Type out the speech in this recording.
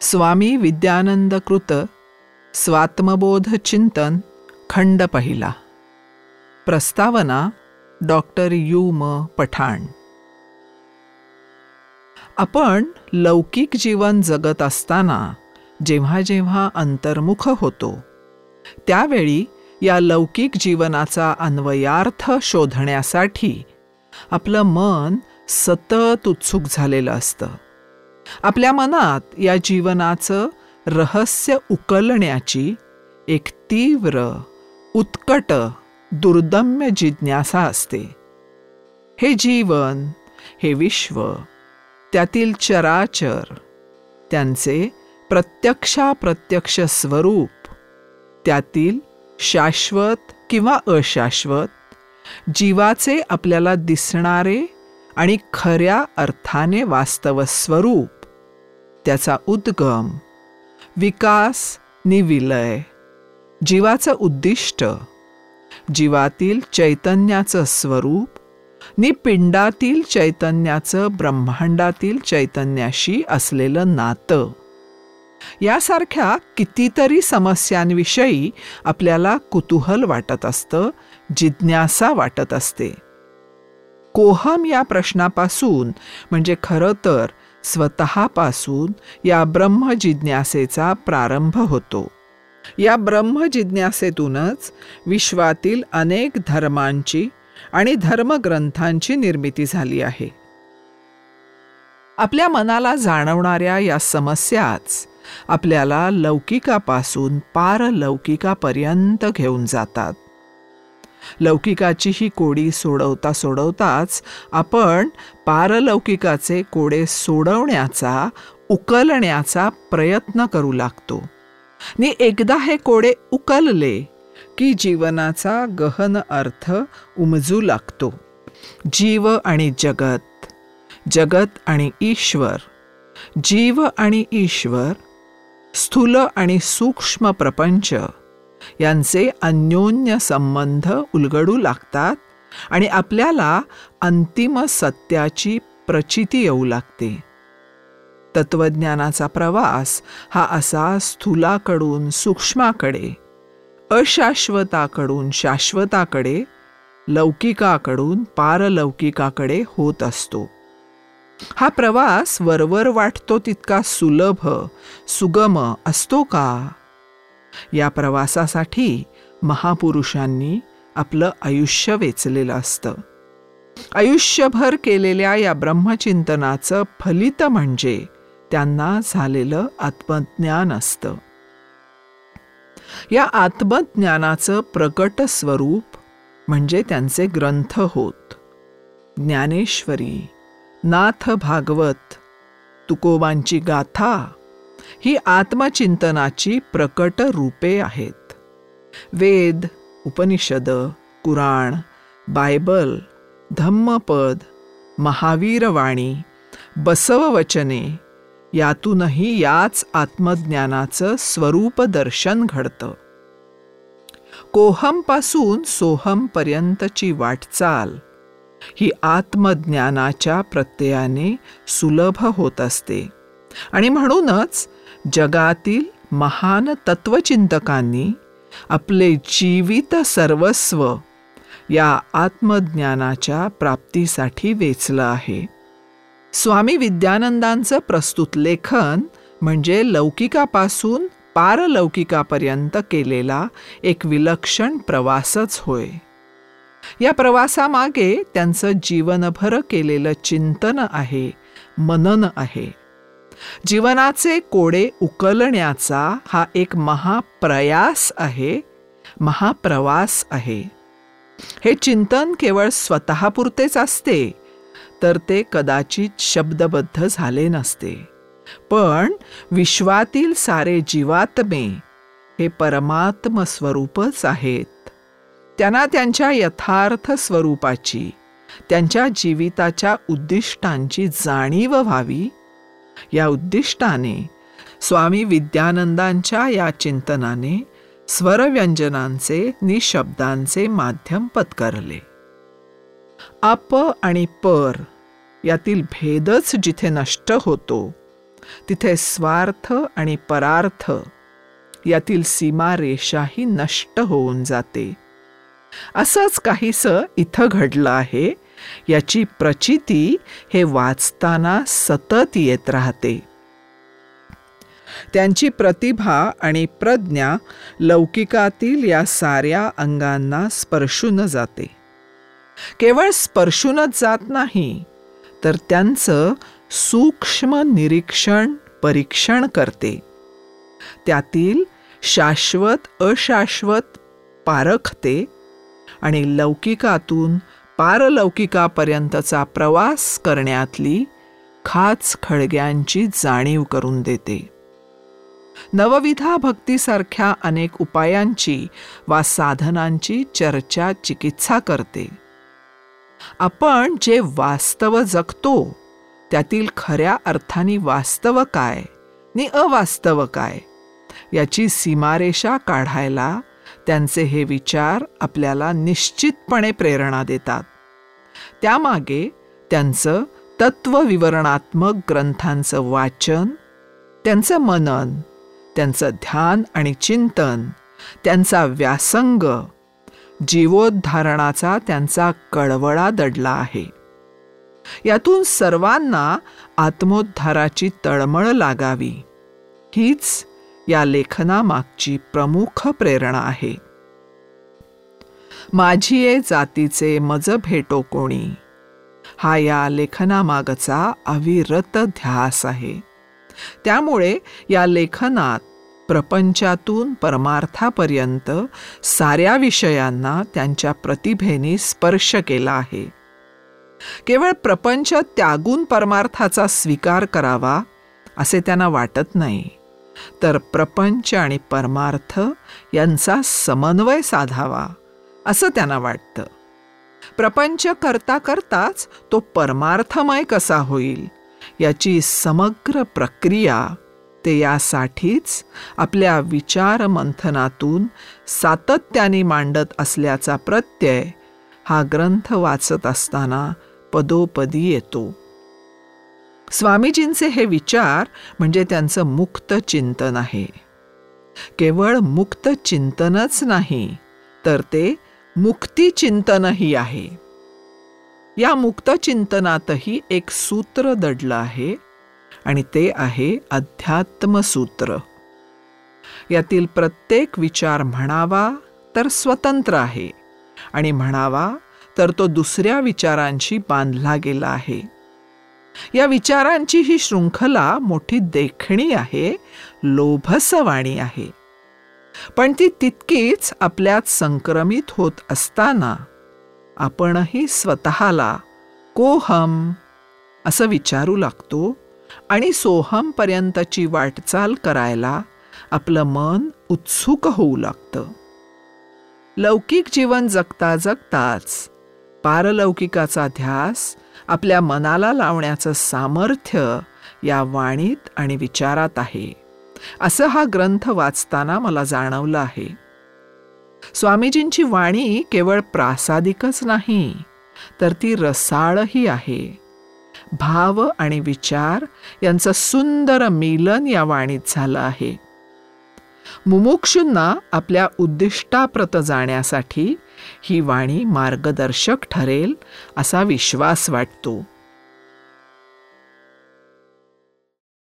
स्वामी विद्यानंद कृत स्वात्मबोध चिंतन खंड पहिला. प्रस्तावना डॉक्टर यू.म. पठाण. आपण लौकिक जीवन जगत असताना जेव्हा जेव्हा अंतर्मुख होतो त्यावेळी या लौकिक जीवनाचा अन्वयार्थ शोधण्यासाठी आपलं मन सतत उत्सुक झालेलं असतं. आपल्या मनात या जीवनाचं रहस्य उकलण्याची एक तीव्र, उत्कट, दुर्दम्य जिज्ञासा असते. हे जीवन, हे विश्व, त्यातील चराचर, त्यांचे प्रत्यक्षाप्रत्यक्ष स्वरूप, त्यातील शाश्वत किंवा अशाश्वत, जीवाचे आपल्याला दिसणारे आणि खऱ्या अर्थाने वास्तव स्वरूप, त्याचा उद्गम, विकास नि विलय, जीवाचं उद्दिष्ट, जीवातील चैतन्याचं स्वरूप नि पिंडातील चैतन्याचं ब्रह्मांडातील चैतन्याशी असलेलं नातं, यासारख्या कितीतरी समस्यांविषयी आपल्याला कुतूहल वाटत असतं, जिज्ञासा वाटत असते. कोहम या प्रश्नापासून म्हणजे खरं तर स्वतःपासून या ब्रह्मजिज्ञासेचा प्रारंभ होतो. या ब्रह्मजिज्ञासेतूनच विश्वातील अनेक धर्मांची आणि धर्मग्रंथांची निर्मिती झाली आहे. आपल्या मनाला जाणवणाऱ्या या समस्याच आपल्याला लौकिकापासून पारलौकिकापर्यंत घेऊन जातात. लौकिकाची ही कोडी सोडवता सोडवताच आपण पारलौकिकाचे कोडे सोडवण्याचा, उकलण्याचा प्रयत्न करू लागतो. नि एकदा हे कोडे उकलले की जीवनाचा गहन अर्थ उमजू लागतो. जीव आणि जगत, जगत आणि ईश्वर, जीव आणि ईश्वर, स्थूल आणि सूक्ष्म प्रपंच यांचे अन्योन्य संबंध उलगडू लागतात आणि आपल्याला अंतिम सत्याची प्रचिती येऊ लागते. तत्वज्ञानाचा प्रवास हा असा स्थूलाकडून सूक्ष्माकडे, अशाश्वताकडून शाश्वताकडे, लौकिकाकडून पारलौकिकाकडे होत असतो. हा प्रवास वरवर वाटतो तितका सुलभ, सुगम असतो का? या प्रवासासाठी महापुरुषांनी आपलं आयुष्य वेचलेलं असतं. आयुष्यभर केलेल्या या ब्रह्मचिंतनाचं फलित म्हणजे त्यांना झालेलं आत्मज्ञान असतं. या आत्मज्ञानाचं प्रकट स्वरूप म्हणजे त्यांचे ग्रंथ होत. ज्ञानेश्वरी, नाथ भागवत, तुकोबांची गाथा ही आत्मचिंतनाची प्रकट रूपे आहेत. वेद, उपनिषद, कुराण, बायबल, धम्मपद, महावीरवाणी, बसववचने यातूनही याच आत्मज्ञानाचं स्वरूप दर्शन घडतं. कोहमपासून सोहमपर्यंतची वाटचाल ही आत्मज्ञानाच्या प्रत्ययाने सुलभ होत असते आणि म्हणूनच जगातील महान तत्वचिंतकांनी आपले जीवित सर्वस्व या आत्मज्ञानाच्या प्राप्तीसाठी वेचलं आहे. स्वामी विद्यानंदांचं प्रस्तुत लेखन म्हणजे लौकिकापासून पारलौकिकापर्यंत केलेला एक विलक्षण प्रवासच होय. या प्रवासामागे त्यांचं जीवनभर केलेलं चिंतन आहे, मनन आहे. जीवनाचे कोडे उकलण्याचा हा एक महाप्रयास आहे, महाप्रवास आहे. हे चिंतन केवळ स्वतःपुरतेच असते तर ते कदाचित शब्दबद्ध झाले नसते. पण विश्वातील सारे जीवात्मे हे परमात्म स्वरूपच आहेत. त्यांना त्यांच्या यथार्थ स्वरूपाची, त्यांच्या जीविताच्या उद्दिष्टांची जाणीव व्हावी, या उद्दिष्टाने स्वामी विद्यानंदांच्या या चिंतनाने स्वरव्यंजनांचे निशब्दांचे माध्यम पत्करले. अप आणि पर यातील भेदच जिथे नष्ट होतो तिथे स्वार्थ आणि परार्थ यातील सीमारेषाही नष्ट होऊन जाते. असंच काहीसं इथं घडलं आहे, याची प्रचिती हे वाचताना सतत येत राहते. त्यांची प्रतिभा आणि प्रज्ञा लौकिकातील या साऱ्या अंगांना स्पर्शून जाते. केवळ स्पर्शूनच जात नाही, तर त्यांचं सूक्ष्म निरीक्षण परीक्षण करते. त्यातील शाश्वत अशाश्वत पारखते आणि लौकिकातून पारलौकिकापर्यंतचा प्रवास करण्यातली खाच खळग्यांची जाणीव करून देते. नवविधा भक्तीसारख्या अनेक उपायांची वा साधनांची चर्चा चिकित्सा करते. आपण जे वास्तव जगतो त्यातील खऱ्या अर्थाने वास्तव काय नि अवास्तव काय याची सीमारेषा काढायला त्यांचे हे विचार आपल्याला निश्चितपणे प्रेरणा देतात. त्यामागे त्यांचं तत्वविवरणात्मक ग्रंथांचं वाचन, त्यांचं मनन, त्यांचं ध्यान आणि चिंतन, त्यांचा व्यासंग, जीवोद्धारणाचा त्यांचा कळवळा दडला आहे. यातून सर्वांना आत्मोद्धाराची तळमळ लागावी, हीच या लेखनामागची प्रमुख प्रेरणा आहे. माझिये जातीचे मज भेटो कोणी, हा या लेखनामागचा अविरत ध्यास आहे. त्यामुळे या लेखनात प्रपंचातून परमार्थापर्यंत साऱ्या विषयांना त्यांच्या प्रतिभेने स्पर्श केला आहे. केवळ प्रपंच त्यागून परमार्थाचा स्वीकार करावा असे त्यांना वाटत नाही, तर प्रपंच आणि परमार्थ यांचा समन्वय साधावा असं त्यांना वाटतं. प्रपंच करता करताच तो परमार्थमय कसा होईल याची समग्र प्रक्रिया ते यासाठीच आपल्या विचार मंथनातून सातत्याने मांडत असल्याचा प्रत्यय हा ग्रंथ वाचत असताना पदोपदी येतो. स्वामीजींचे हे विचार म्हणजे त्यांचं मुक्त चिंतन आहे. केवळ मुक्त चिंतनच नाही, तर ते मुक्ती चिंतनही आहे. या मुक्त चिंतनातही एक सूत्र दडलं आहे आणि ते आहे अध्यात्मसूत्र. यातील प्रत्येक विचार म्हणावा तर स्वतंत्र आहे आणि म्हणावा तर तो दुसऱ्या विचारांशी बांधला गेला आहे. या विचारांची ही शृंखला मोठी देखणी आहे, लोभसवाणी आहे. पण ती तितकीच आपल्यात संक्रमित होत असताना आपणही स्वतःला कोहम असं विचारू लागतो आणि सोहमपर्यंतची वाटचाल करायला आपलं मन उत्सुक होऊ लागतं. लौकिक जीवन जगता जगताच पारलौकिकाचा ध्यास आपल्या मनाला लावण्याचं सामर्थ्य या वाणीत आणि विचारात आहे, असं हा ग्रंथ वाचताना मला जाणवलं आहे. स्वामीजींची वाणी केवळ प्रासादिकच नाही, तर ती रसाळही आहे. भाव आणि विचार यांचं सुंदर मिलन या वाणीत झालं आहे. मुमुक्षूंना आपल्या उद्दिष्टाप्रत जाण्यासाठी ही वाणी मार्गदर्शक ठरेल असा विश्वास वाटतो.